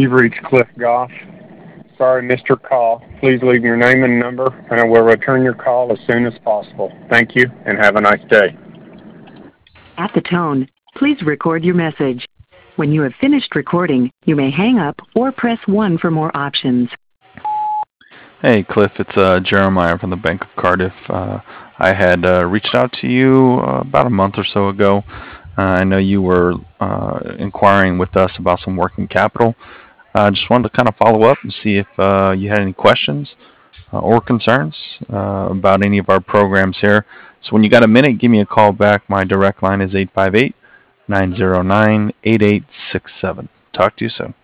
You've reached Cliff Goff. Sorry, missed your call. Please leave your name and number, and I will return your call as soon as possible. Thank you, and have a nice day. At the tone, please record your message. When you have finished recording, you may hang up or press 1 for more options. Hey, Cliff, it's Jeremiah from the Bank of Cardiff. I had reached out to you about a month or so ago. I know you were inquiring with us about some working capital. I just wanted to kind of follow up and see if you had any questions or concerns about any of our programs here. So when you got a minute, give me a call back. My direct line is 858-909-8867. Talk to you soon.